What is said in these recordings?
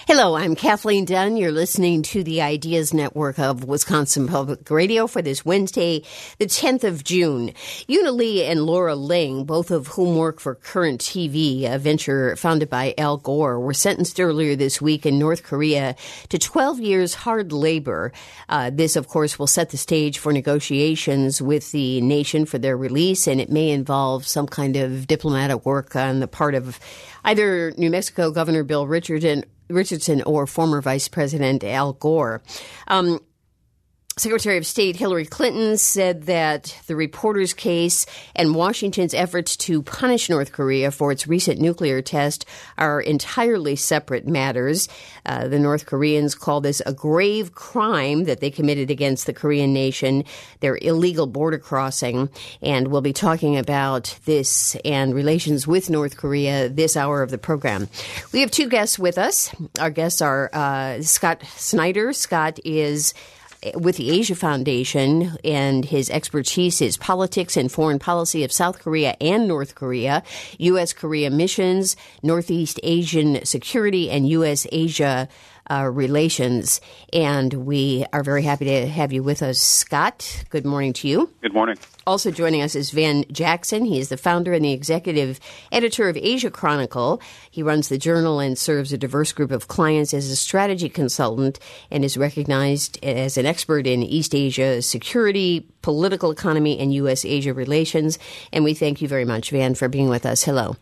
Hello, I'm Kathleen Dunn. You're listening to the Ideas Network of Wisconsin Public Radio for this Wednesday, the 10th of June. Una Lee and Laura Ling, both of whom work for Current TV, a venture founded by Al Gore, were sentenced earlier this week in North Korea to 12 years hard labor. This, of course, will set the stage for negotiations with the nation for their release, and it may involve some kind of diplomatic work on the part of either New Mexico Governor Bill Richardson or former Vice President Al Gore. Secretary of State Hillary Clinton said that the reporter's case and Washington's efforts to punish North Korea for its recent nuclear test are entirely separate matters. The North Koreans call this a grave crime that they committed against the Korean nation, their illegal border crossing. And we'll be talking about this and relations with North Korea this hour of the program. We have two guests with us. Our guests are Scott Snyder. Scott is with the Asia Foundation, and his expertise is politics and foreign policy of South Korea and North Korea, U.S.-Korea missions, Northeast Asian security, and U.S.-Asia relations. And we are very happy to have you with us, Scott. Good morning to you. Good morning. Also joining us is Van Jackson. He is the founder and the executive editor of Asia Chronicle. He runs the journal and serves a diverse group of clients as a strategy consultant and is recognized as an expert in East Asia security, political economy, and U.S.-Asia relations. And we thank you very much, Van, for being with us. Hello.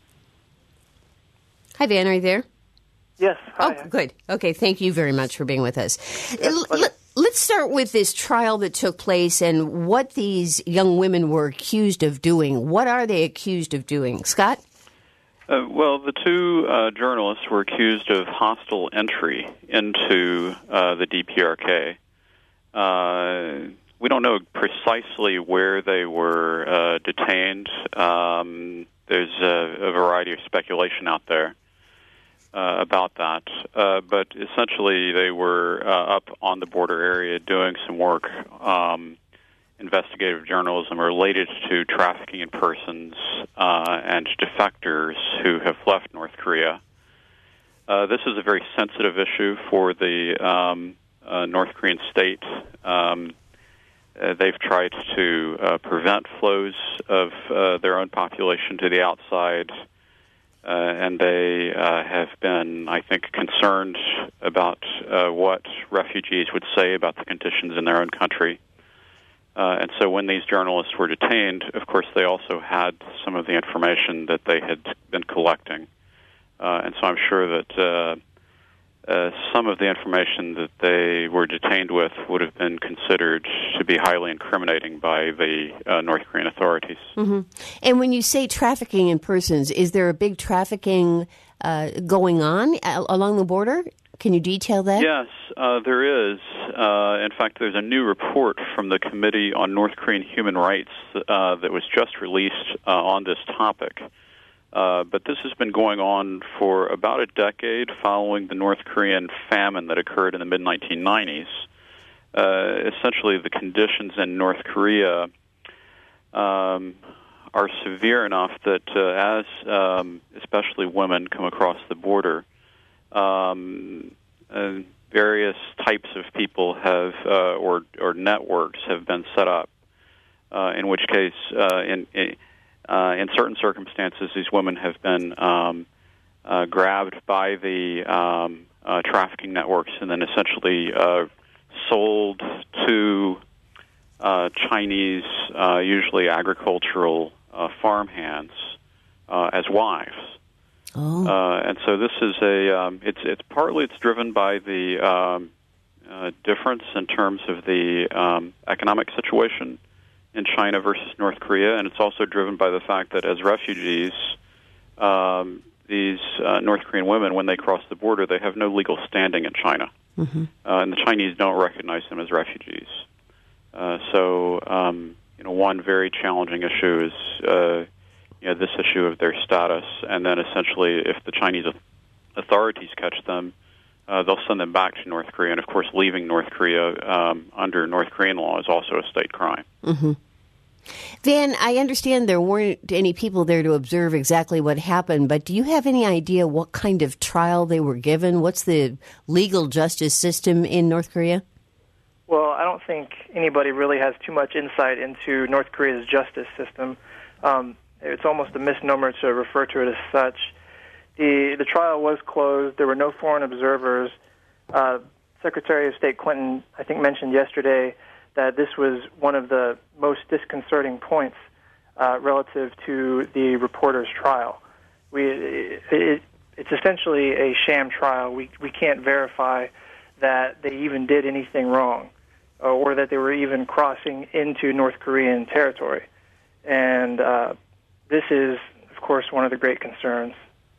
Hi, Van. Are you there? Yes. Hi. Oh, good. Okay, thank you very much for being with us. Let's start with this trial that took place and what these young women were accused of doing. What are they accused of doing? Scott? Well, the two journalists were accused of hostile entry into the DPRK. We don't know precisely where they were detained. There's a variety of speculation out there about that. But essentially they were up on the border area doing some work, investigative journalism related to trafficking in persons and defectors who have left North Korea. This is a very sensitive issue for the North Korean state. They've tried to prevent flows of their own population to the outside, and they have been, I think, concerned about what refugees would say about the conditions in their own country. And so when these journalists were detained, of course, they also had some of the information that they had been collecting. And so I'm sure that some of the information that they were detained with would have been considered to be highly incriminating by the North Korean authorities. Mm-hmm. And when you say trafficking in persons, is there a big trafficking going on along the border? Can you detail that? Yes, there is. In fact, there's a new report from the Committee on North Korean Human Rights that was just released on this topic. But this has been going on for about a decade following the North Korean famine that occurred in the mid-1990s. Essentially, the conditions in North Korea are severe enough that as especially women come across the border, various types of people have or networks have been set up, in which case in certain circumstances, these women have been grabbed by the trafficking networks and then essentially sold to Chinese, usually agricultural farmhands as wives. Oh. And so this is it's partly driven by the difference in terms of the economic situation in China versus North Korea, and it's also driven by the fact that as refugees, these North Korean women, when they cross the border, they have no legal standing in China, mm-hmm. And the Chinese don't recognize them as refugees. So, one very challenging issue is this issue of their status, and then essentially, if the Chinese authorities catch them, they'll send them back to North Korea. And, of course, leaving North Korea under North Korean law is also a state crime. Mm-hmm. Van, I understand there weren't any people there to observe exactly what happened, but do you have any idea what kind of trial they were given? What's the legal justice system in North Korea? Well, I don't think anybody really has too much insight into North Korea's justice system. It's almost a misnomer to refer to it as such. The trial was closed. There were no foreign observers. Secretary of State Clinton, I think, mentioned yesterday that this was one of the most disconcerting points relative to the reporter's trial. It's essentially a sham trial. We can't verify that they even did anything wrong or that they were even crossing into North Korean territory. And this is, of course, one of the great concerns.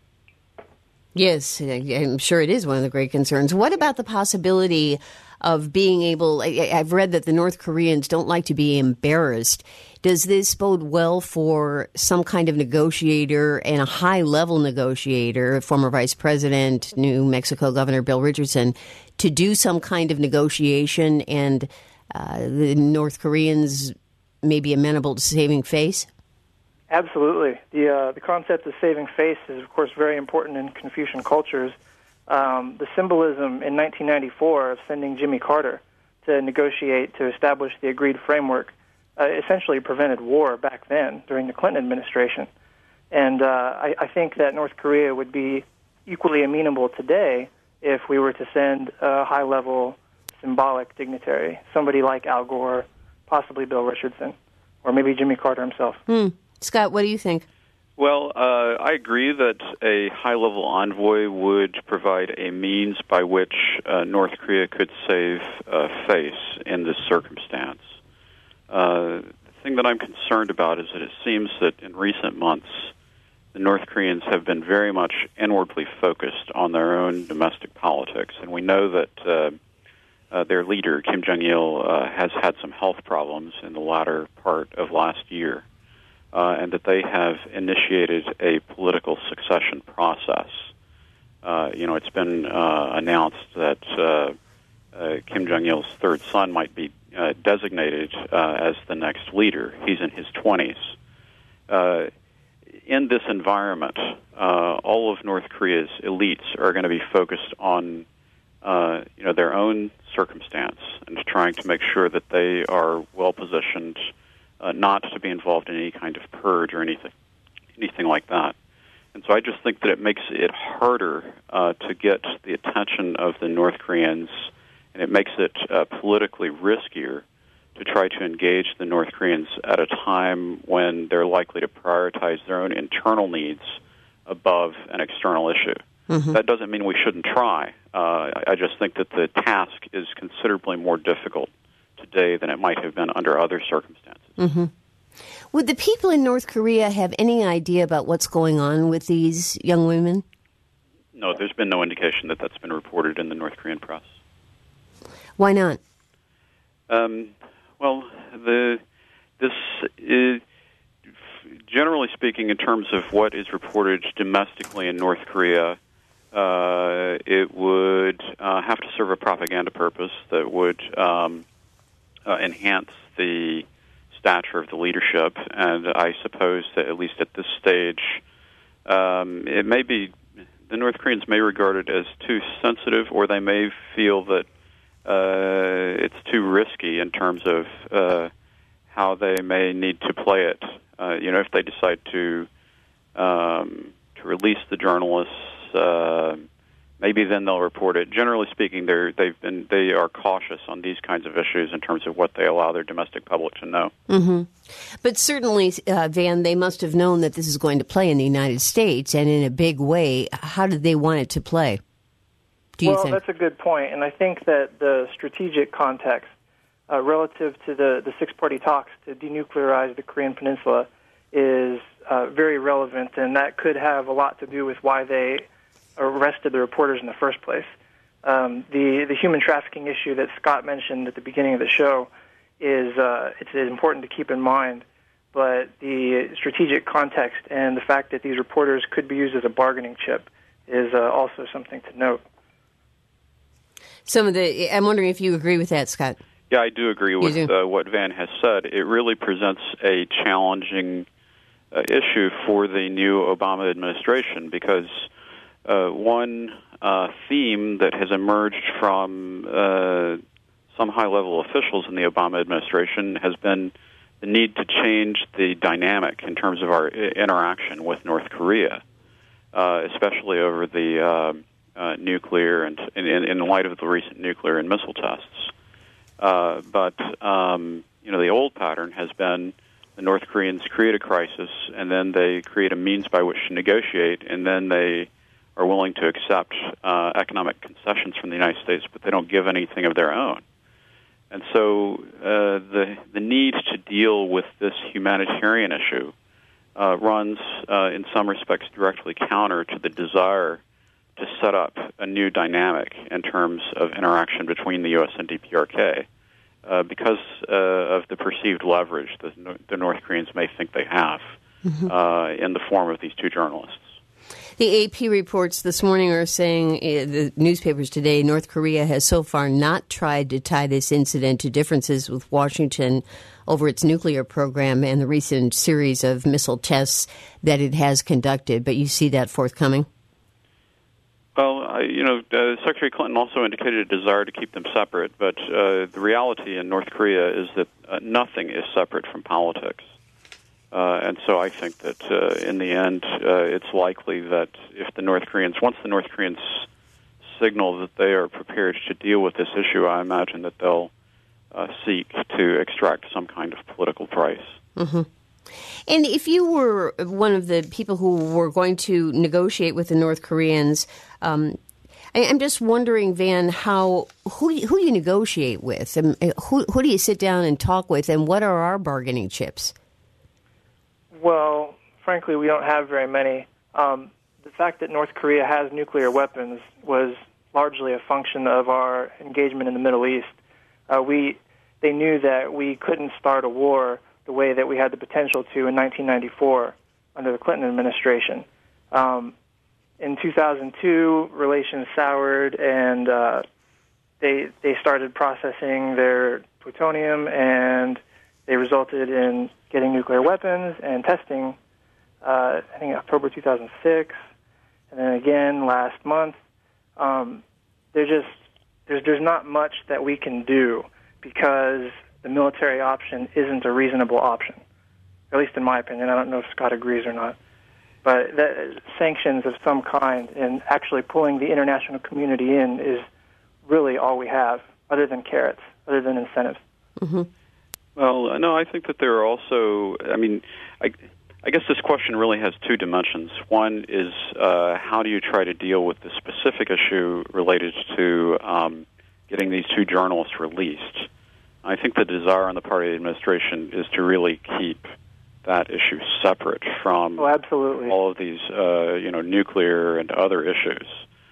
Yes, I'm sure it is one of the great concerns. What about the possibility of being able, I've read that the North Koreans don't like to be embarrassed. Does this bode well for some kind of negotiator and a high-level negotiator, former Vice President, New Mexico Governor Bill Richardson, to do some kind of negotiation and the North Koreans may be amenable to saving face? Absolutely. The concept of saving face is, of course, very important in Confucian cultures. The symbolism in 1994 of sending Jimmy Carter to negotiate to establish the agreed framework essentially prevented war back then during the Clinton administration. And I think that North Korea would be equally amenable today if we were to send a high-level symbolic dignitary, somebody like Al Gore, possibly Bill Richardson, or maybe Jimmy Carter himself. Scott, what do you think? Well, I agree that a high-level envoy would provide a means by which North Korea could save face in this circumstance. The thing that I'm concerned about is that it seems that in recent months, the North Koreans have been very much inwardly focused on their own domestic politics, and we know that their leader, Kim Jong-il, has had some health problems in the latter part of last year. And that they have initiated a political succession process. It's been announced that Kim Jong-il's third son might be designated as the next leader. He's in his 20s. In this environment, all of North Korea's elites are going to be focused on their own circumstance and trying to make sure that they are well-positioned not to be involved in any kind of purge or anything like that. And so I just think that it makes it harder to get the attention of the North Koreans, and it makes it politically riskier to try to engage the North Koreans at a time when they're likely to prioritize their own internal needs above an external issue. Mm-hmm. That doesn't mean we shouldn't try. I just think that the task is considerably more difficult today than it might have been under other circumstances. Mm-hmm. Would the people in North Korea have any idea about what's going on with these young women? No, there's been no indication that that's been reported in the North Korean press. Why not? This is, generally speaking, in terms of what is reported domestically in North Korea, it would have to serve a propaganda purpose that would enhance the stature of the leadership, and I suppose that at least at this stage, it may be the North Koreans may regard it as too sensitive, or they may feel that it's too risky in terms of how they may need to play it. If they decide to release the journalists, maybe then they'll report it. Generally speaking, they are cautious on these kinds of issues in terms of what they allow their domestic public to know. Mm-hmm. But certainly, Van, they must have known that this is going to play in the United States and in a big way. How did they want it to play? Do you think? That's a good point, and I think that the strategic context relative to the six-party talks to denuclearize the Korean Peninsula is very relevant, and that could have a lot to do with why they arrested the reporters in the first place. The human trafficking issue that Scott mentioned at the beginning of the show is it's important to keep in mind, but the strategic context and the fact that these reporters could be used as a bargaining chip is also something to note. I'm wondering if you agree with that, Scott. Yeah, I do agree with what Van has said. It really presents a challenging issue for the new Obama administration because one theme that has emerged from some high-level officials in the Obama administration has been the need to change the dynamic in terms of our interaction with North Korea, especially over the nuclear and in light of the recent nuclear and missile tests. But the old pattern has been the North Koreans create a crisis, and then they create a means by which to negotiate, and then they are willing to accept economic concessions from the United States, but they don't give anything of their own. And so the need to deal with this humanitarian issue runs, in some respects, directly counter to the desire to set up a new dynamic in terms of interaction between the U.S. and DPRK because of the perceived leverage that the North Koreans may think they have in the form of these two journalists. The AP reports this morning are saying, the newspapers today, North Korea has so far not tried to tie this incident to differences with Washington over its nuclear program and the recent series of missile tests that it has conducted. But you see that forthcoming? Well, Secretary Clinton also indicated a desire to keep them separate, but the reality in North Korea is that nothing is separate from politics. And so I think that in the end, it's likely that if once the North Koreans signal that they are prepared to deal with this issue, I imagine that they'll seek to extract some kind of political price. Mm-hmm. And if you were one of the people who were going to negotiate with the North Koreans, I'm just wondering, Van, who do you negotiate with? And who do you sit down and talk with, and what are our bargaining chips? Well, frankly, we don't have very many. The fact that North Korea has nuclear weapons was largely a function of our engagement in the Middle East. They knew that we couldn't start a war the way that we had the potential to in 1994 under the Clinton administration. In 2002, relations soured, and they started processing their plutonium, and they resulted in getting nuclear weapons and testing, I think October 2006, and then again last month. There's not much that we can do because the military option isn't a reasonable option, at least in my opinion. I don't know if Scott agrees or not. But sanctions of some kind and actually pulling the international community in is really all we have, other than carrots, other than incentives. Mm-hmm. Well, no, I think that there are also, I guess this question really has two dimensions. One is how do you try to deal with the specific issue related to getting these two journalists released? I think the desire on the part of the administration is to really keep that issue separate from all of these, nuclear and other issues.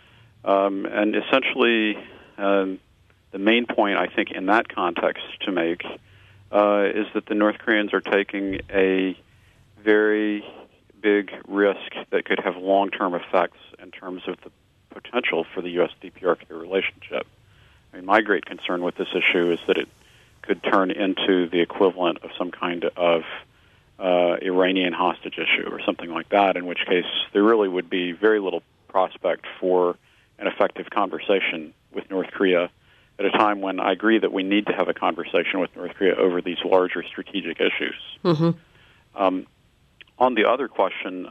And essentially, the main point, I think, in that context to make is that the North Koreans are taking a very big risk that could have long-term effects in terms of the potential for the U.S.-DPRK relationship. I mean, my great concern with this issue is that it could turn into the equivalent of some kind of Iranian hostage issue or something like that, in which case there really would be very little prospect for an effective conversation with North Korea at a time when I agree that we need to have a conversation with North Korea over these larger strategic issues. Mm-hmm. On the other question,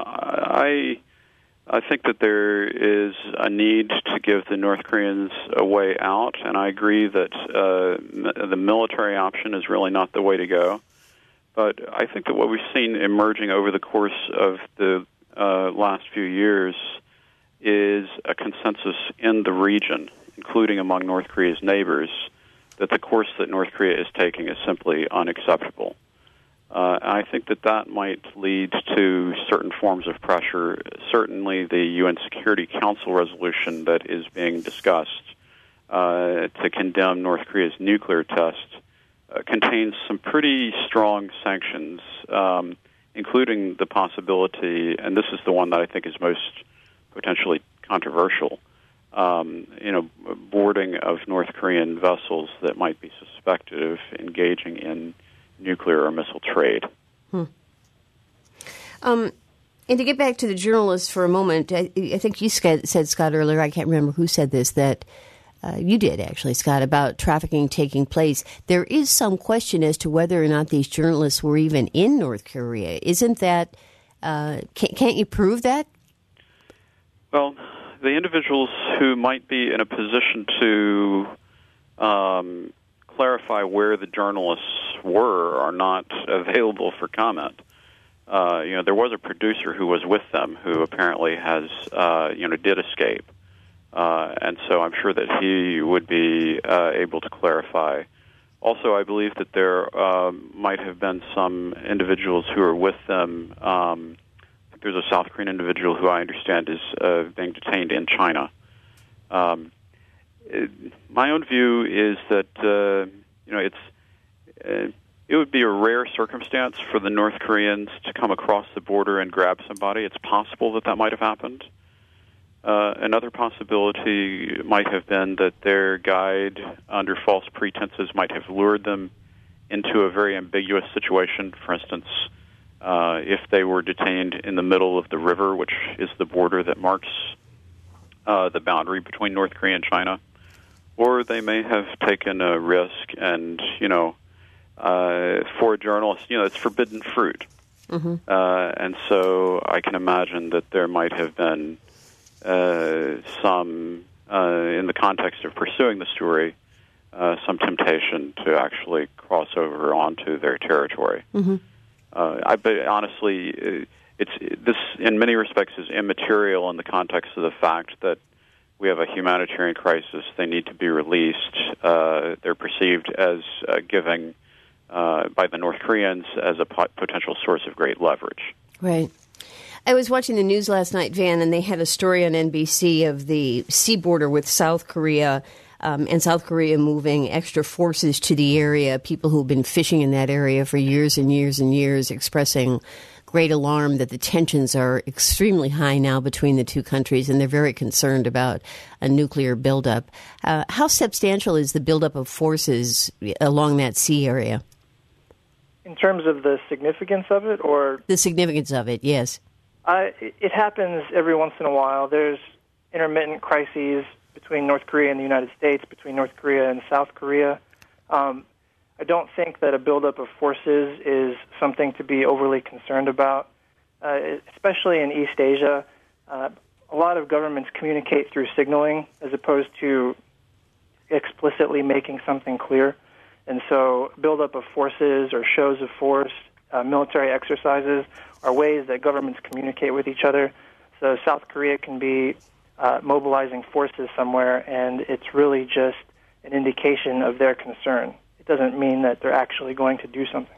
I think that there is a need to give the North Koreans a way out, and I agree that the military option is really not the way to go. But I think that what we've seen emerging over the course of the last few years is a consensus in the region, including among North Korea's neighbors, that the course that North Korea is taking is simply unacceptable. I think that might lead to certain forms of pressure. Certainly the UN Security Council resolution that is being discussed to condemn North Korea's nuclear test contains some pretty strong sanctions, including the possibility, and this is the one that I think is most potentially controversial, boarding of North Korean vessels that might be suspected of engaging in nuclear or missile trade. And to get back to the journalists for a moment, I think you said, Scott, earlier, I can't remember who said this, that you did actually, Scott, about trafficking taking place. There is some question as to whether or not these journalists were even in North Korea. Isn't that, can't you prove that? Well, the individuals who might be in a position to clarify where the journalists were are not available for comment. There was a producer who was with them who apparently has, did escape. And so I'm sure that he would be able to clarify. Also, I believe that there might have been some individuals who are with them. There's a South Korean individual who I understand is being detained in China. My own view is that, it would be a rare circumstance for the North Koreans to come across the border and grab somebody. It's possible that might have happened. Another possibility might have been that their guide, under false pretenses, might have lured them into a very ambiguous situation. For instance, if they were detained in the middle of the river, which is the border that marks the boundary between North Korea and China, or they may have taken a risk and, for a journalist, it's forbidden fruit. Mm-hmm. And so I can imagine that there might have been some, in the context of pursuing the story, some temptation to actually cross over onto their territory. Mm-hmm. But honestly, this in many respects is immaterial in the context of the fact that we have a humanitarian crisis. They need to be released. They're perceived as giving by the North Koreans as a potential source of great leverage. Right. I was watching the news last night, Van, and they had a story on NBC of the sea border with South Korea, and South Korea moving extra forces to the area, people who've been fishing in that area for years and years and years, expressing great alarm that the tensions are extremely high now between the two countries, and they're very concerned about a nuclear buildup. How substantial is the buildup of forces along that sea area? In terms of the significance of it, or? The significance of it, yes. It happens every once in a while. There's intermittent crises between North Korea and the United States, between North Korea and South Korea. I don't think that a buildup of forces is something to be overly concerned about, especially in East Asia. A lot of governments communicate through signaling as opposed to explicitly making something clear. And so buildup of forces or shows of force, military exercises, are ways that governments communicate with each other. So South Korea can be mobilizing forces somewhere, and it's really just an indication of their concern. It doesn't mean that they're actually going to do something.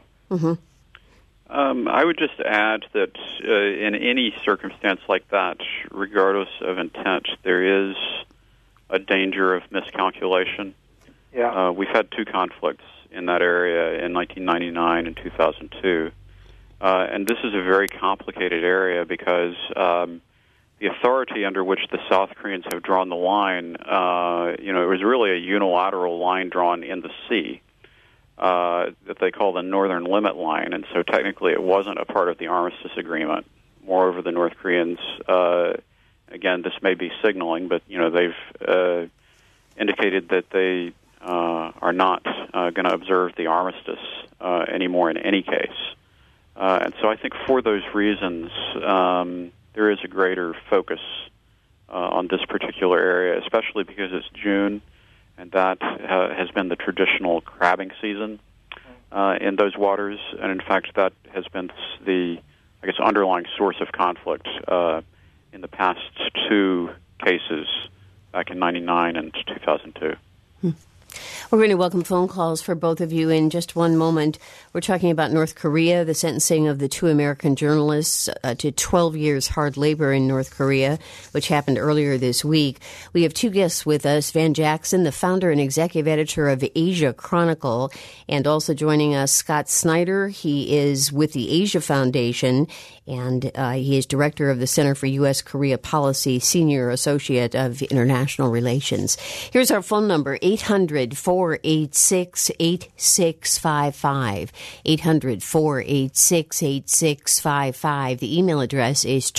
Mm-hmm. I would just add that in any circumstance like that, regardless of intent, there is a danger of miscalculation. Yeah. We've had two conflicts in that area in 1999 and 2002. And this is a very complicated area because the authority under which the South Koreans have drawn the line, it was really a unilateral line drawn in the sea that they call the Northern Limit Line. And so technically it wasn't a part of the armistice agreement. Moreover, the North Koreans, again, this may be signaling, but, they've indicated that they are not going to observe the armistice anymore in any case. And so I think for those reasons, there is a greater focus on this particular area, especially because it's June, and that has been the traditional crabbing season in those waters. And in fact, that has been the, underlying source of conflict in the past two cases back in 1999 and 2002. We're going to welcome phone calls for both of you in just one moment. We're talking about North Korea, the sentencing of the two American journalists to 12 years hard labor in North Korea, which happened earlier this week. We have two guests with us, Van Jackson, the founder and executive editor of Asia Chronicle, and also joining us, Scott Snyder. He is with the Asia Foundation, and he is director of the Center for U.S.-Korea Policy, Senior Associate of International Relations. Here's our phone number, 800-486-8655, 800-486-8655. The email address is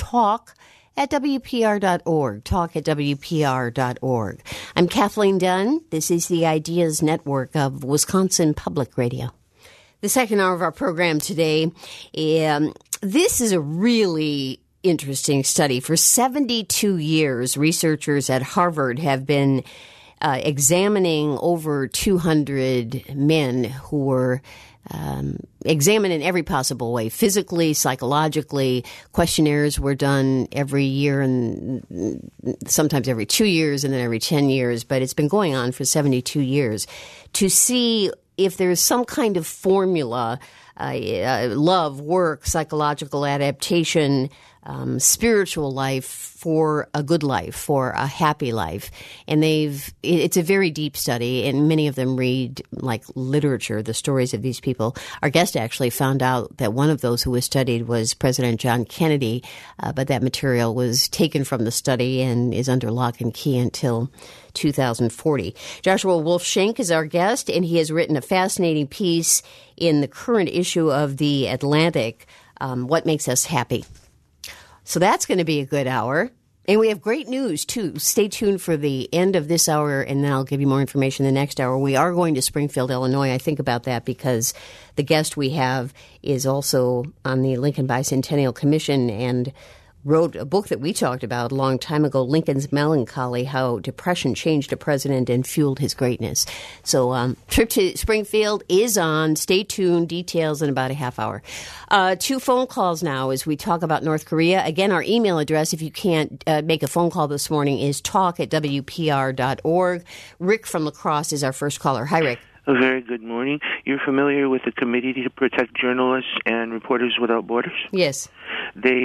talk@WPR.org, talk@WPR.org. I'm Kathleen Dunn. This is the Ideas Network of Wisconsin Public Radio. The second hour of our program today, this is a really interesting study. For 72 years, researchers at Harvard have been examining over 200 men who were examined in every possible way, physically, psychologically. Questionnaires were done every year and sometimes every 2 years and then every 10 years, but it's been going on for 72 years to see if there's some kind of formula, love, work, psychological adaptation, spiritual life for a good life, for a happy life. And it's a very deep study, and many of them read like literature, the stories of these people. Our guest actually found out that one of those who was studied was President John Kennedy, but that material was taken from the study and is under lock and key until 2040. Joshua Wolf-Shenk is our guest, and he has written a fascinating piece in the current issue of The Atlantic, What Makes Us Happy. So that's going to be a good hour. And we have great news, too. Stay tuned for the end of this hour, and then I'll give you more information the next hour. We are going to Springfield, Illinois. I think about that because the guest we have is also on the Lincoln Bicentennial Commission and wrote a book that we talked about a long time ago, Lincoln's Melancholy, How Depression Changed a President and Fueled His Greatness. So trip to Springfield is on. Stay tuned. Details in about a half hour. 2 phone calls now as we talk about North Korea. Again, our email address, if you can't make a phone call this morning, is talk@WPR.org. Rick from La Crosse is our first caller. Hi, Rick. A very good morning. You're familiar with the Committee to Protect Journalists and Reporters Without Borders? Yes. They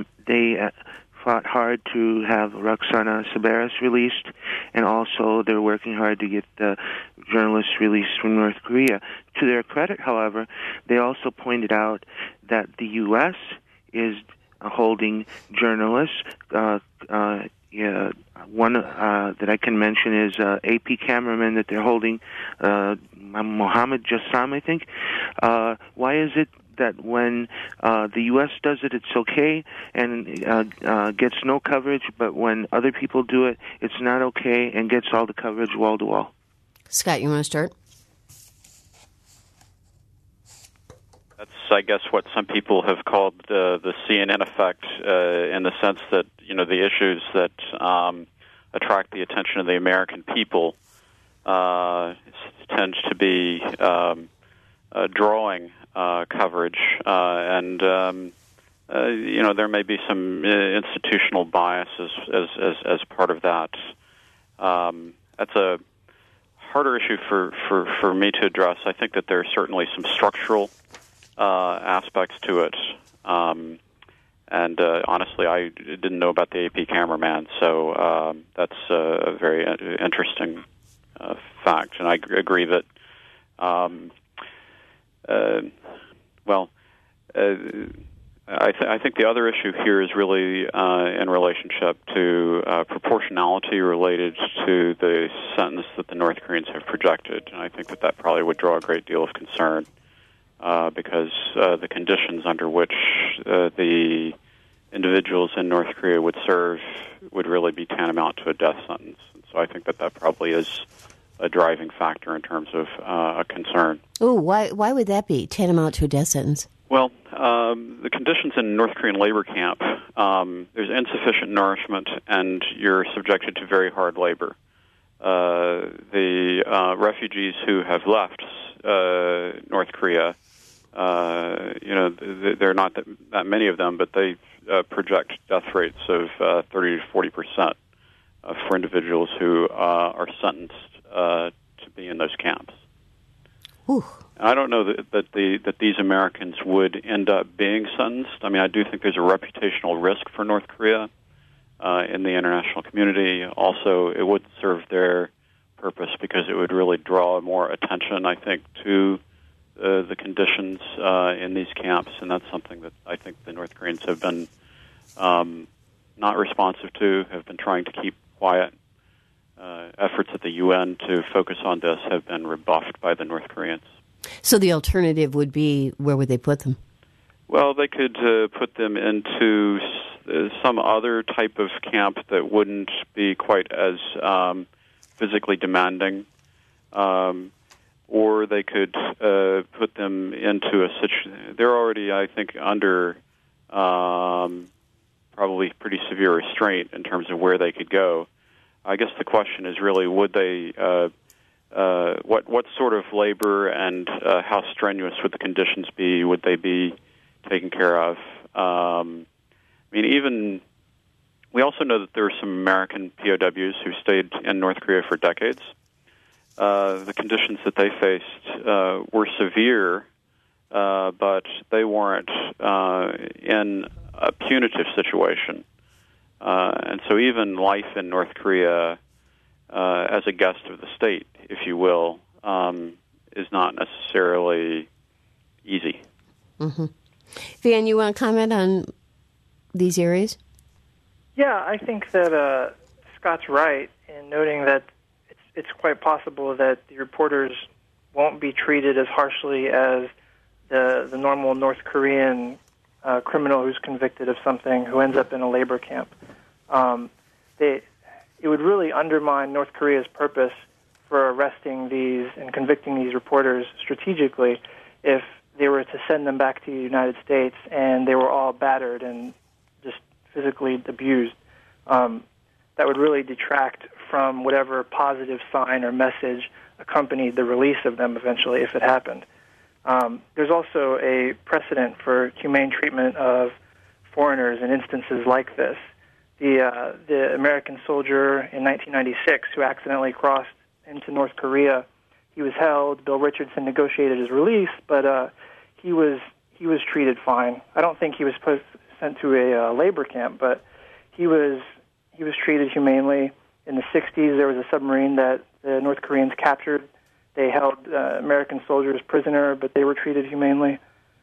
fought hard to have Roxana Sabaris released, and also they're working hard to get the journalists released from North Korea. To their credit, however, they also pointed out that the U.S. is holding journalists. One that I can mention is AP cameraman that they're holding, Mohammed Jassam, I think. Why is it that when the U.S. does it, it's okay and gets no coverage, but when other people do it, it's not okay and gets all the coverage wall to wall? Scott, you want to start? That's, I guess, what some people have called the CNN effect, in the sense that, you know, the issues that attract the attention of the American people tends to be drawing coverage, and you know, there may be some institutional bias as part of that. That's a harder issue for me to address. I think that there are certainly some structural aspects to it. And honestly, I didn't know about the AP cameraman, so that's a very interesting fact. And I agree that, I think the other issue here is really in relationship to proportionality related to the sentence that the North Koreans have projected. And I think that probably would draw a great deal of concern. Because the conditions under which the individuals in North Korea would serve would really be tantamount to a death sentence. And so I think that probably is a driving factor in terms of a concern. Oh, why would that be tantamount to a death sentence? Well, the conditions in North Korean labor camp, there's insufficient nourishment, and you're subjected to very hard labor. The refugees who have left North Korea, you know, there are not that many of them, but they project death rates of 30 to 40% for individuals who are sentenced to be in those camps. Ooh. I don't know that these Americans would end up being sentenced. I mean, I do think there's a reputational risk for North Korea in the international community. Also, it would serve their purpose because it would really draw more attention, I think, to the the conditions in these camps, and that's something that I think the North Koreans have been not responsive to, have been trying to keep quiet. Efforts at the UN to focus on this have been rebuffed by the North Koreans. So the alternative would be, where would they put them? Well, they could put them into some other type of camp that wouldn't be quite as physically demanding, or they could put them into a situation. They're already, I think, under probably pretty severe restraint in terms of where they could go. I guess the question is really, would they? What sort of labor and how strenuous would the conditions be? Would they be taken care of? Even we also know that there are some American POWs who stayed in North Korea for decades. The conditions that they faced were severe, but they weren't in a punitive situation. And so even life in North Korea as a guest of the state, if you will, is not necessarily easy. Mm-hmm. Van, you want to comment on these areas? Yeah, I think that Scott's right in noting that it's quite possible that the reporters won't be treated as harshly as the normal North Korean criminal who's convicted of something who ends up in a labor camp. It would really undermine North Korea's purpose for arresting these and convicting these reporters strategically if they were to send them back to the United States and they were all battered and just physically abused. That would really detract from whatever positive sign or message accompanied the release of them eventually, if it happened. There's also a precedent for humane treatment of foreigners in instances like this. The American soldier in 1996 who accidentally crossed into North Korea, he was held. Bill Richardson negotiated his release, but he was treated fine. I don't think he was sent to a labor camp, but he was treated humanely. In the 60s, there was a submarine that the North Koreans captured. They held American soldiers prisoner, but they were treated humanely.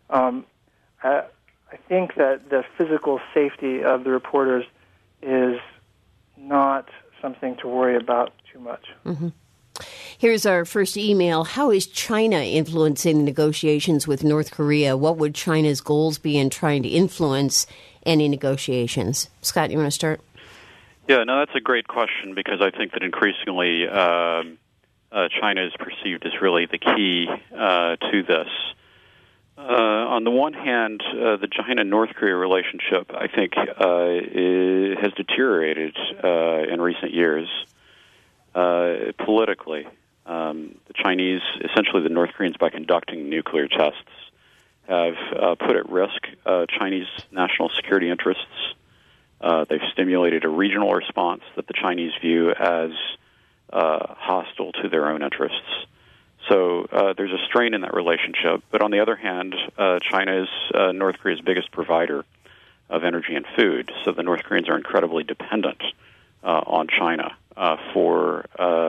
I think that the physical safety of the reporters is not something to worry about too much. Mm-hmm. Here's our first email. How is China influencing negotiations with North Korea? What would China's goals be in trying to influence any negotiations? Scott, you want to start? Yeah, no, that's a great question because I think that increasingly China is perceived as really the key to this. On the one hand, the China-North Korea relationship, I think, has deteriorated in recent years politically. The Chinese, essentially the North Koreans, by conducting nuclear tests, have put at risk Chinese national security interests. They've stimulated a regional response that the Chinese view as hostile to their own interests. So there's a strain in that relationship. But on the other hand, China is North Korea's biggest provider of energy and food. So the North Koreans are incredibly dependent on China for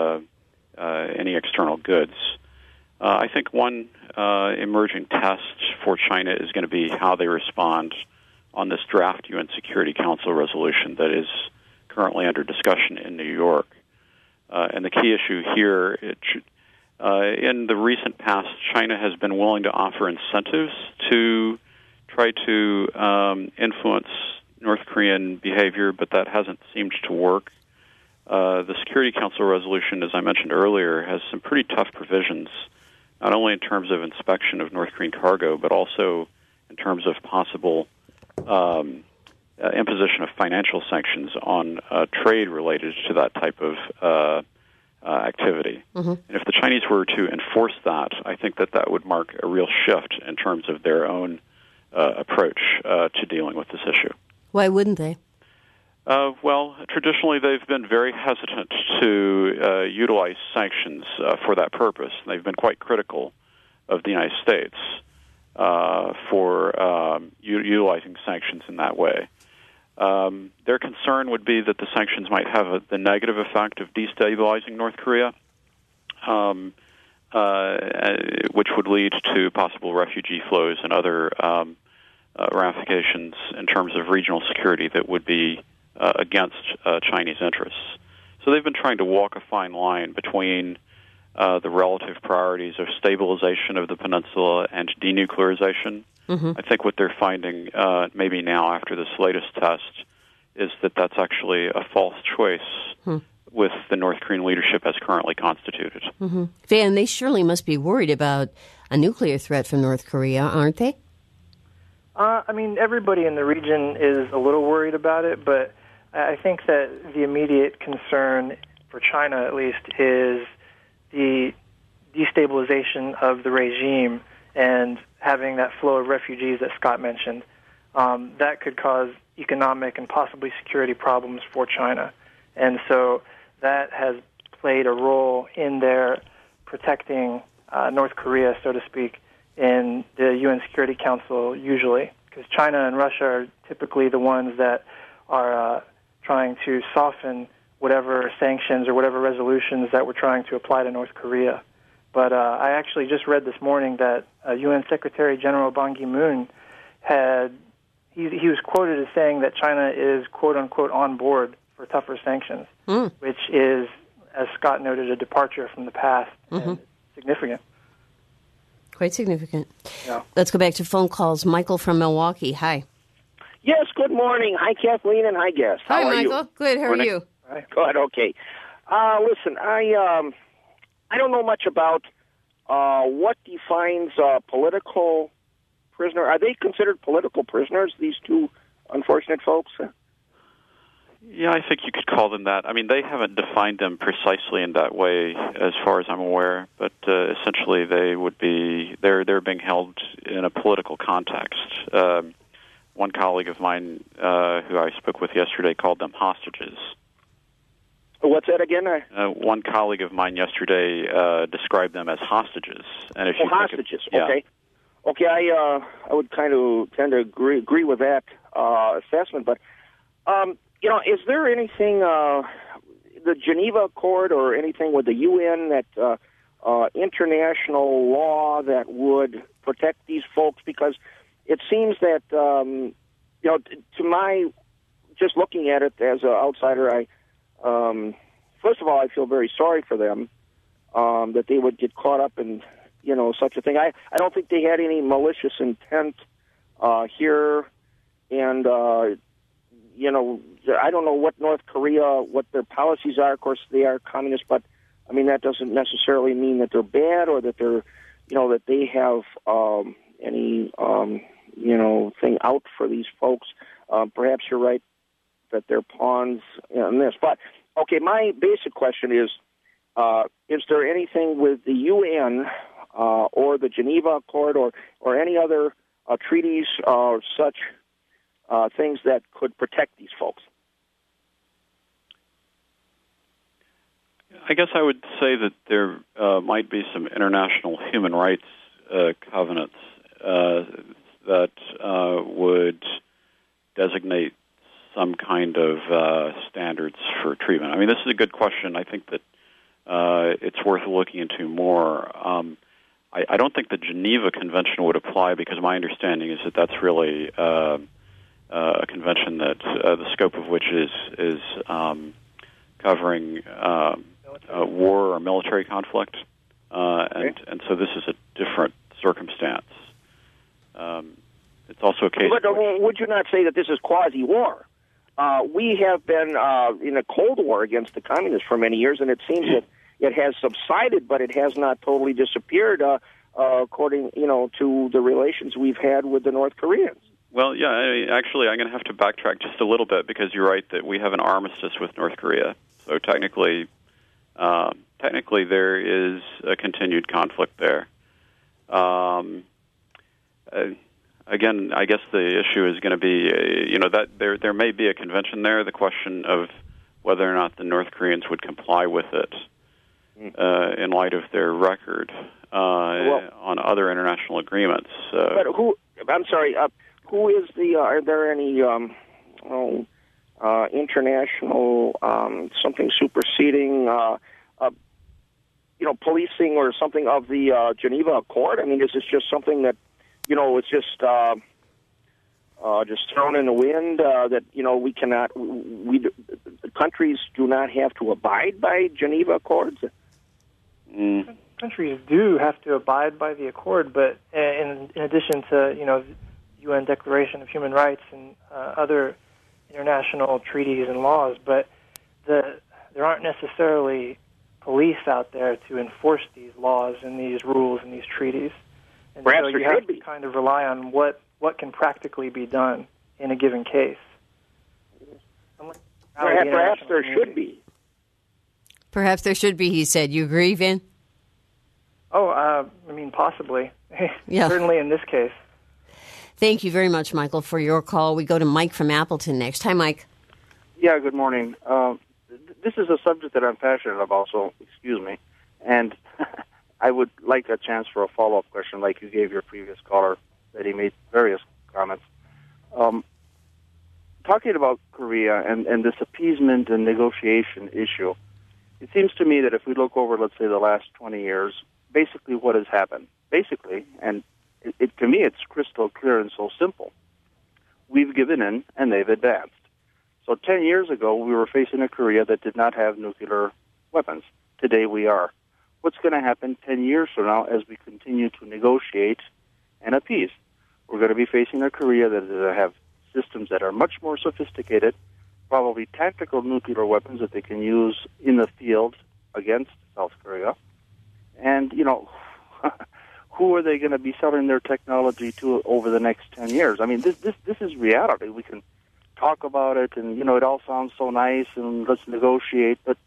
any external goods. I think one emerging test for China is going to be how they respond on this draft UN Security Council resolution that is currently under discussion in New York. And the key issue here, in the recent past, China has been willing to offer incentives to try to influence North Korean behavior, but that hasn't seemed to work. The Security Council resolution, as I mentioned earlier, has some pretty tough provisions, not only in terms of inspection of North Korean cargo, but also in terms of possible imposition of financial sanctions on trade related to that type of activity. Mm-hmm. And if the Chinese were to enforce that, I think that would mark a real shift in terms of their own approach to dealing with this issue. Why wouldn't they? Well, traditionally they've been very hesitant to utilize sanctions for that purpose. They've been quite critical of the United States for utilizing sanctions in that way. Their concern would be that the sanctions might have the negative effect of destabilizing North Korea. which would lead to possible refugee flows and other ramifications in terms of regional security that would be against Chinese interests. So they've been trying to walk a fine line between the relative priorities of stabilization of the peninsula and denuclearization. Mm-hmm. I think what they're finding maybe now after this latest test is that that's actually a false choice with the North Korean leadership as currently constituted. Mm-hmm. Van, they surely must be worried about a nuclear threat from North Korea, aren't they? I mean, everybody in the region is a little worried about it, but I think that the immediate concern for China, at least, is the destabilization of the regime and having that flow of refugees that Scott mentioned. That could cause economic and possibly security problems for China. And so that has played a role in their protecting North Korea, so to speak, in the UN Security Council usually, because China and Russia are typically the ones that are trying to soften whatever sanctions or whatever resolutions that we're trying to apply to North Korea. But I actually just read this morning that UN Secretary General Ban Ki-moon he was quoted as saying that China is, quote-unquote, on board for tougher sanctions, which is, as Scott noted, a departure from the past and significant. Quite significant. Yeah. Let's go back to phone calls. Michael from Milwaukee. Hi. Yes, good morning. Hi, Kathleen, and hi, guest. How are Michael. You? Good. How are you? Hi. Good, okay. Listen, I don't know much about what defines political prisoner. Are they considered political prisoners, these two unfortunate folks? Yeah, I think you could call them that. I mean, they haven't defined them precisely in that way, as far as I'm aware. But essentially, they're being held in a political context. One colleague of mine, who I spoke with yesterday, called them hostages. What's that again? One colleague of mine yesterday described them as hostages. And if you hostages. Yeah. Okay. Okay, I would kind of tend to agree with that assessment, but. Is there anything, the Geneva Accord or anything with the UN, that international law that would protect these folks? Because it seems that, to my, just looking at it as an outsider, first of all, I feel very sorry for them, that they would get caught up in, such a thing. I don't think they had any malicious intent here, and, I don't know what North Korea, what their policies are. Of course, they are communist, but I mean that doesn't necessarily mean that they're bad or that they're, that they have any, thing out for these folks. Perhaps you're right that they're pawns in this. But okay, my basic question is there anything with the UN or the Geneva Accord or any other treaties or such? Things that could protect these folks? I guess I would say that there might be some international human rights covenants that would designate some kind of standards for treatment. I mean, this is a good question. I think that it's worth looking into more. I don't think the Geneva Convention would apply because my understanding is that that's really a convention that the scope of which is covering war or military conflict, and so this is a different circumstance. It's also a case. But would you not say that this is quasi-war? We have been in a Cold War against the communists for many years, and it seems that it has subsided, but it has not totally disappeared, according to the relations we've had with the North Koreans. Well, yeah, actually, I'm going to have to backtrack just a little bit because you're right that we have an armistice with North Korea. So technically there is a continued conflict there. Again, I guess the issue is going to be, that there may be a convention there. The question of whether or not the North Koreans would comply with it in light of their record on other international agreements. But who? I'm sorry. Who is the? Are there any international something superseding policing or something of the Geneva Accord? I mean, is this just something that, it's just thrown in the wind that, we cannot, the countries do not have to abide by Geneva Accords? Countries do have to abide by the Accord, but in addition to, the UN Declaration of Human Rights and other international treaties and laws, but there aren't necessarily police out there to enforce these laws and these rules and these treaties. And perhaps so you have to kind of rely on what can practically be done in a given case. Perhaps there should be. Perhaps there should be, he said. You agree, Vin? Oh, possibly. Yeah. Certainly in this case. Thank you very much, Michael, for your call. We go to Mike from Appleton next. Hi, Mike. Yeah, good morning. This is a subject that I'm passionate about, so excuse me. And I would like a chance for a follow-up question like you gave your previous caller that he made various comments. Talking about Korea and this appeasement and negotiation issue, it seems to me that if we look over, let's say, the last 20 years, basically what has happened, and to me it's crystal clear and so simple. We've given in and they've advanced. So 10 years ago, we were facing a Korea that did not have nuclear weapons. Today we are. What's going to happen 10 years from now as we continue to negotiate and appease? We're going to be facing a Korea that have systems that are much more sophisticated, probably tactical nuclear weapons that they can use in the field against South Korea. And, who are they going to be selling their technology to over the next 10 years? I mean, this is reality. We can talk about it, and, it all sounds so nice, and let's negotiate. But,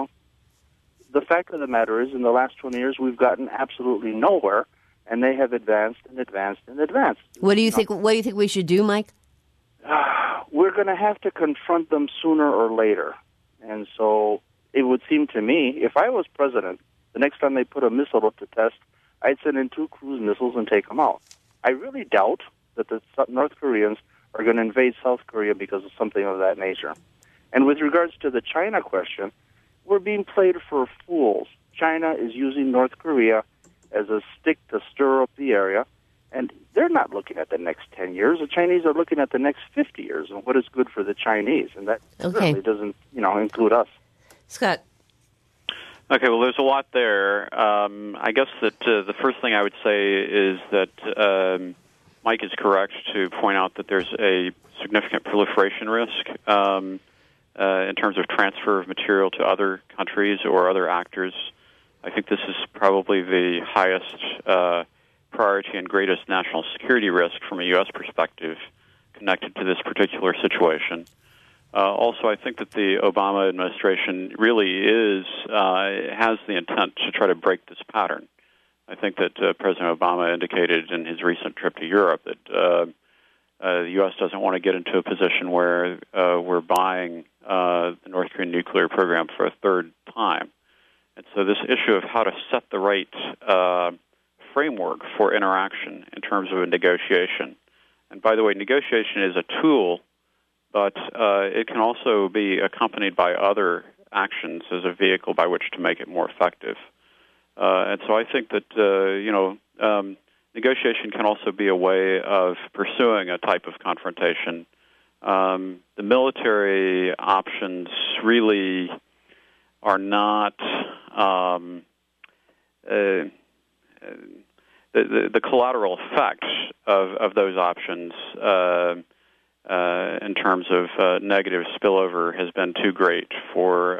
the fact of the matter is, in the last 20 years, we've gotten absolutely nowhere, and they have advanced and advanced and advanced. What do you think? What do you think we should do, Mike? We're going to have to confront them sooner or later. And so it would seem to me, if I was president, the next time they put a missile up to test, I'd send in 2 cruise missiles and take them out. I really doubt that the North Koreans are going to invade South Korea because of something of that nature. And with regards to the China question, we're being played for fools. China is using North Korea as a stick to stir up the area, and they're not looking at the next 10 years. The Chinese are looking at the next 50 years and what is good for the Chinese, and that certainly doesn't, include us. Scott. Okay, well, there's a lot there. I guess that the first thing I would say is that Mike is correct to point out that there's a significant proliferation risk in terms of transfer of material to other countries or other actors. I think this is probably the highest priority and greatest national security risk from a U.S. perspective connected to this particular situation. Also, I think that the Obama administration really has the intent to try to break this pattern. I think that President Obama indicated in his recent trip to Europe that the U.S. doesn't want to get into a position where we're buying the North Korean nuclear program for a third time. And so this issue of how to set the right framework for interaction in terms of a negotiation. And by the way, negotiation is a tool, but it can also be accompanied by other actions as a vehicle by which to make it more effective. And so I think that, negotiation can also be a way of pursuing a type of confrontation. The military options really are not the collateral effect of those options in terms of negative spillover has been too great for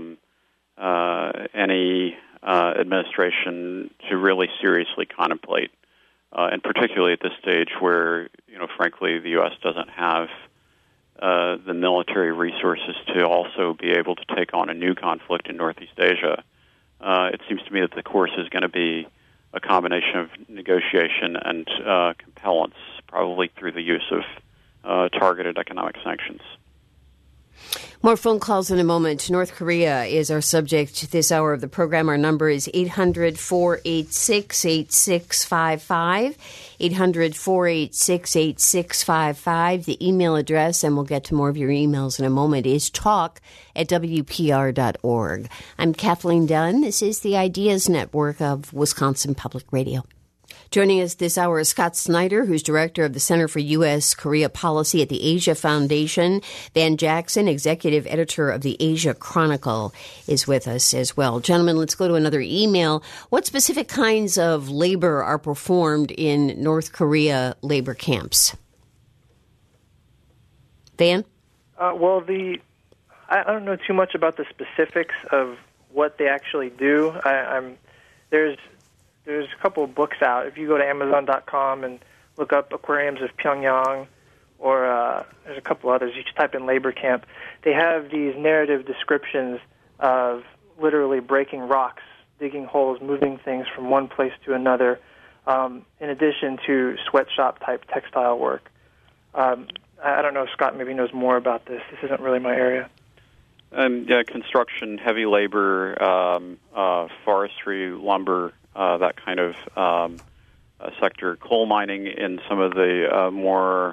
any administration to really seriously contemplate, and particularly at this stage where, frankly, the U.S. doesn't have the military resources to also be able to take on a new conflict in Northeast Asia. It seems to me that the course is going to be a combination of negotiation and compellence, probably through the use of targeted economic sanctions. More phone calls in a moment. North Korea is our subject this hour of the program. Our number is 800-486-8655, 800-486-8655. The email address, and we'll get to more of your emails in a moment, is talk@wpr.org. I'm Kathleen Dunn. This is the Ideas Network of Wisconsin Public Radio. Joining us this hour is Scott Snyder, who's director of the Center for U.S.-Korea Policy at the Asia Foundation. Van Jackson, executive editor of the Asia Chronicle, is with us as well. Gentlemen, let's go to another email. What specific kinds of labor are performed in North Korea labor camps? Van? I don't know too much about the specifics of what they actually do. There's a couple of books out. If you go to Amazon.com and look up Aquariums of Pyongyang, or there's a couple others, you just type in labor camp, they have these narrative descriptions of literally breaking rocks, digging holes, moving things from one place to another, in addition to sweatshop-type textile work. I don't know if Scott maybe knows more about this. This isn't really my area. Construction, heavy labor, forestry, lumber, that kind of sector, coal mining in some of the more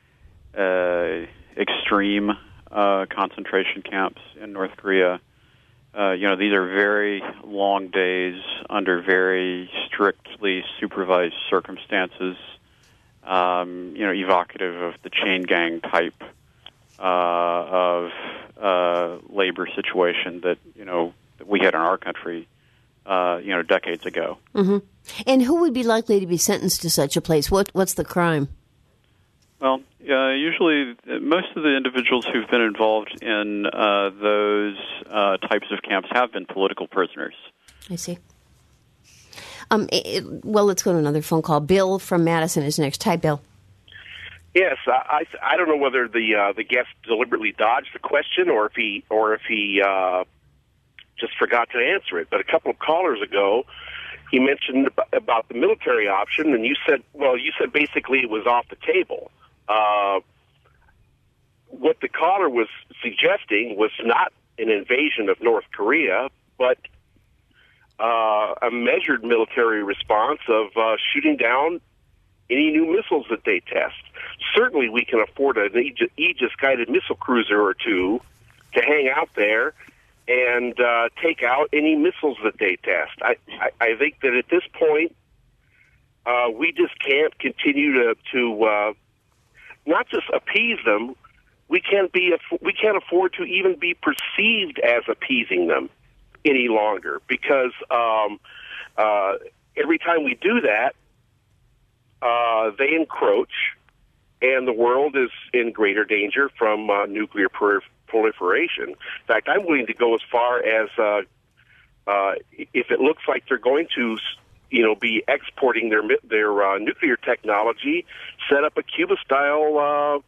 extreme concentration camps in North Korea. These are very long days under very strictly supervised circumstances, evocative of the chain gang type of labor situation that we had in our country decades ago. Mm-hmm. And who would be likely to be sentenced to such a place? What's the crime? Well, usually most of the individuals who've been involved in those types of camps have been political prisoners. I see. Let's go to another phone call. Bill from Madison is next. Hi, Bill. Yes, I don't know whether the guest deliberately dodged the question or if he just forgot to answer it. But a couple of callers ago, he mentioned about the military option, and you said basically it was off the table. What the caller was suggesting was not an invasion of North Korea, but a measured military response of shooting down any new missiles that they test. Certainly we can afford an Aegis-guided missile cruiser or two to hang out there and take out any missiles that they test. I think that at this point, we just can't continue to not just appease them. We can't afford to even be perceived as appeasing them any longer, because every time we do that, they encroach, and the world is in greater danger from nuclear proliferation. In fact, I'm willing to go as far as if it looks like they're going to, be exporting their nuclear technology, set up a Cuba-style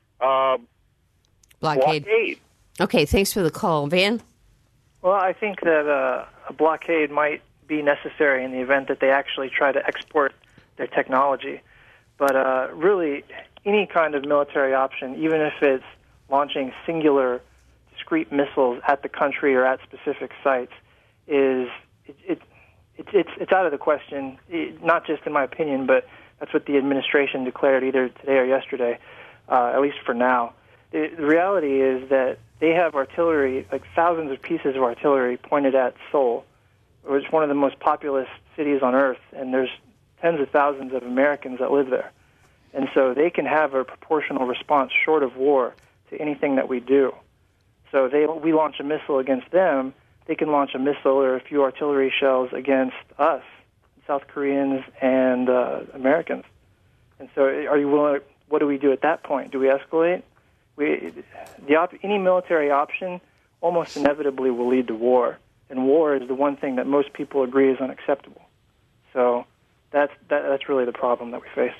blockade. Okay, thanks for the call, Van. Well, I think that a blockade might be necessary in the event that they actually try to export their technology. But really, any kind of military option, even if it's launching singular, discrete missiles at the country or at specific sites, it's out of the question. Not just in my opinion, but that's what the administration declared either today or yesterday, at least for now. The reality is that they have artillery, like thousands of pieces of artillery, pointed at Seoul, which is one of the most populous cities on earth, and there's tens of thousands of Americans that live there. And so they can have a proportional response short of war to anything that we do. So we launch a missile against them, they can launch a missile or a few artillery shells against us, South Koreans and Americans. And so are you willing? What do we do at that point? Do we escalate? Any military option almost inevitably will lead to war, and war is the one thing that most people agree is unacceptable. So that's really the problem that we face.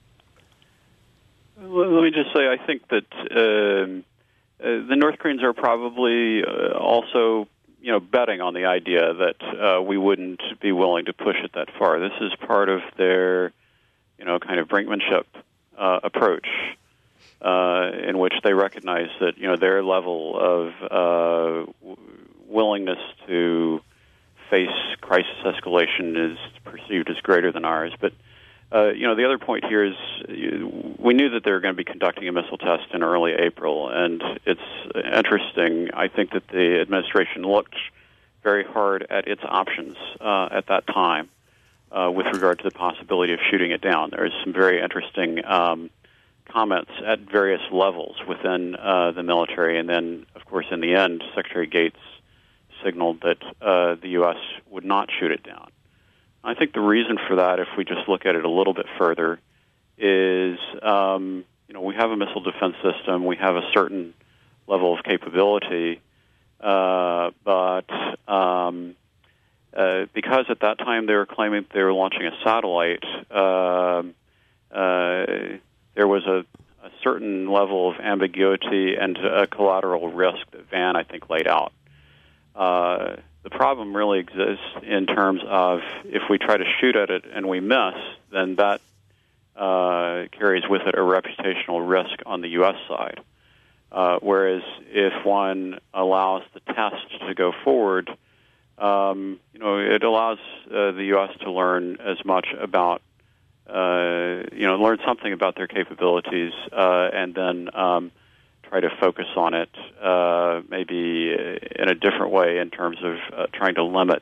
Let me just say, I think that the North Koreans are probably also, betting on the idea that we wouldn't be willing to push it that far. This is part of their, kind of brinkmanship approach. in which they recognize that their level of willingness to face crisis escalation is perceived as greater than ours. But the other point here is we knew that they were going to be conducting a missile test in early April, and it's interesting. I think that the administration looked very hard at its options at that time with regard to the possibility of shooting it down. There's some very interesting comments at various levels within the military, and then, of course, in the end, Secretary Gates signaled that the U.S. would not shoot it down. I think the reason for that, if we just look at it a little bit further, is we have a missile defense system, we have a certain level of capability, but because at that time they were claiming they were launching a satellite, there was a certain level of ambiguity and a collateral risk that Van, I think, laid out. The problem really exists in terms of if we try to shoot at it and we miss, then that carries with it a reputational risk on the U.S. side. Whereas if one allows the test to go forward, it allows the U.S. to learn as much about, learn something about their capabilities, and then try to focus on it maybe in a different way in terms of trying to limit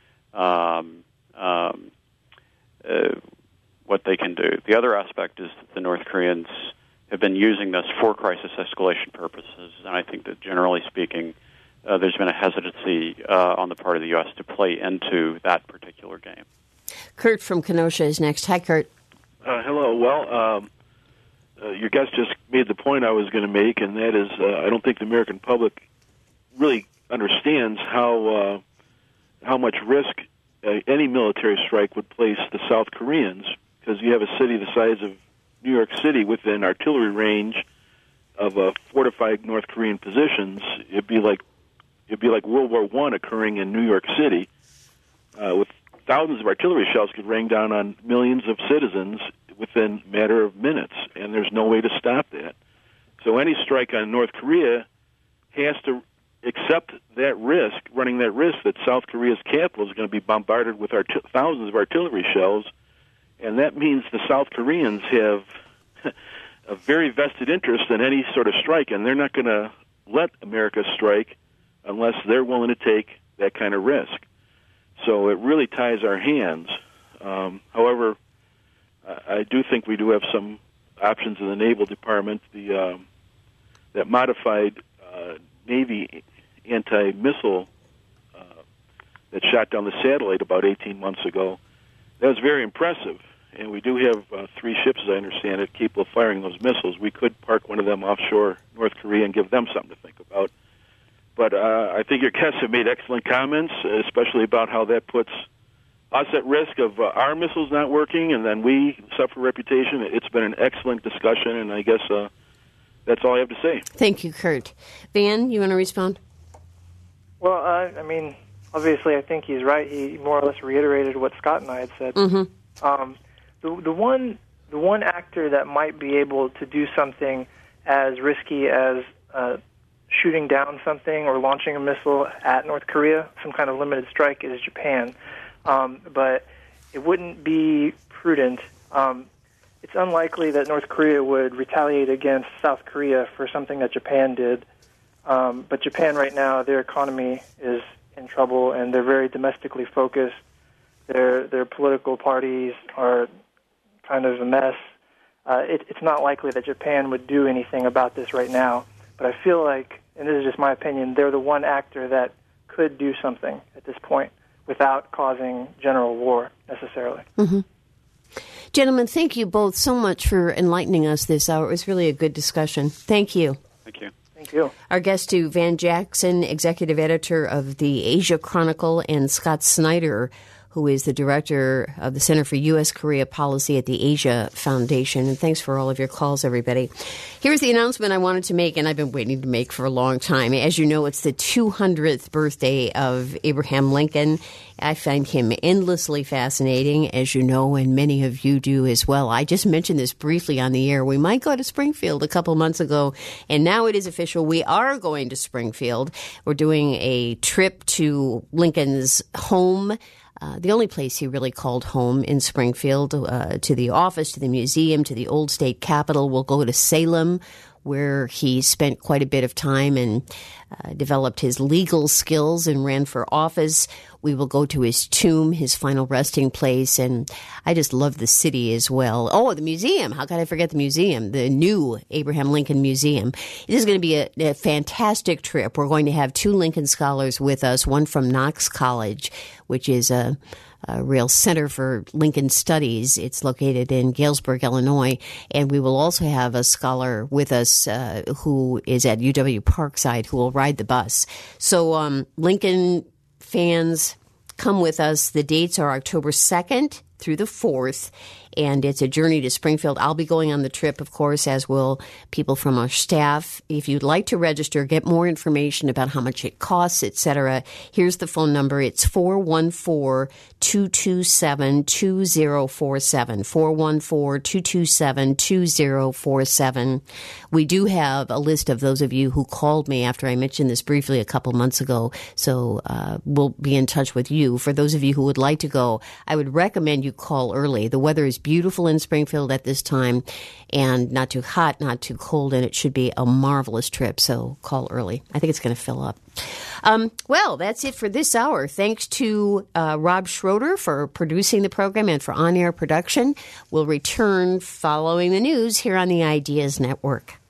what they can do. The other aspect is that the North Koreans have been using this for crisis escalation purposes, and I think that generally speaking, there's been a hesitancy on the part of the U.S. to play into that particular game. Kurt from Kenosha is next. Hi, Kurt. Hello. Well, your guest just made the point I was going to make, and that is I don't think the American public really understands how much risk any military strike would place the South Koreans, because you have a city the size of New York City within artillery range of fortified North Korean positions. It'd be like World War I occurring in New York City, with thousands of artillery shells could rain down on millions of citizens within a matter of minutes, and there's no way to stop that. So any strike on North Korea has to accept that risk, running that risk that South Korea's capital is going to be bombarded with thousands of artillery shells, and that means the South Koreans have a very vested interest in any sort of strike, and they're not going to let America strike unless they're willing to take that kind of risk. So it really ties our hands. However, I do think we do have some options in the Naval Department. That modified Navy anti-missile that shot down the satellite about 18 months ago, that was very impressive. And we do have 3 ships, as I understand it, capable of firing those missiles. We could park one of them offshore North Korea and give them something to think about. But I think your guests have made excellent comments, especially about how that puts us at risk of our missiles not working, and then we suffer reputation. It's been an excellent discussion, and I guess that's all I have to say. Thank you, Kurt. Van, you want to respond? Well, I mean, obviously, I think he's right. He more or less reiterated what Scott and I had said. Mm-hmm. The one actor that might be able to do something as risky as shooting down something or launching a missile at North Korea, some kind of limited strike, is Japan. But it wouldn't be prudent. It's unlikely that North Korea would retaliate against South Korea for something that Japan did. But Japan right now, their economy is in trouble, and they're very domestically focused. Their political parties are kind of a mess. It's not likely that Japan would do anything about this right now. But I feel like, and this is just my opinion, they're the one actor that could do something at this point without causing general war necessarily. Mm-hmm. Gentlemen, thank you both so much for enlightening us this hour. It was really a good discussion. Thank you. Thank you. Thank you. Our guest, too, Van Jackson, executive editor of the Asia Chronicle, and Scott Snyder, who is the director of the Center for U.S.-Korea Policy at the Asia Foundation. And thanks for all of your calls, everybody. Here's the announcement I wanted to make, and I've been waiting to make for a long time. As you know, it's the 200th birthday of Abraham Lincoln. I find him endlessly fascinating, as you know, and many of you do as well. I just mentioned this briefly on the air. We might go to Springfield a couple months ago, and now it is official. We are going to Springfield. We're doing a trip to Lincoln's home, the only place he really called home in Springfield, to the office, to the museum, to the old state capitol. We'll go to Salem, where he spent quite a bit of time and developed his legal skills and ran for office. We will go to his tomb, his final resting place, and I just love the city as well. Oh, the museum. How could I forget the museum? The new Abraham Lincoln Museum. This is going to be a fantastic trip. We're going to have 2 Lincoln scholars with us, one from Knox College, which is a real center for Lincoln studies. It's located in Galesburg, Illinois. And we will also have a scholar with us who is at UW Parkside who will ride the bus. So Lincoln fans, come with us. The dates are October 2nd through the 4th, and it's a journey to Springfield. I'll be going on the trip, of course, as will people from our staff. If you'd like to register, get more information about how much it costs, etc., here's the phone number. It's 414-227-2047, 414-227-2047. We do have a list of those of you who called me after I mentioned this briefly a couple months ago, so we'll be in touch with you. For those of you who would like to go, I would recommend you call early. The weather is beautiful in Springfield at this time, and not too hot, not too cold, and it should be a marvelous trip, so call early. I think it's going to fill up. Well, that's it for this hour. Thanks to Rob Schroeder for producing the program and for on-air production. We'll return following the news here on the Ideas Network.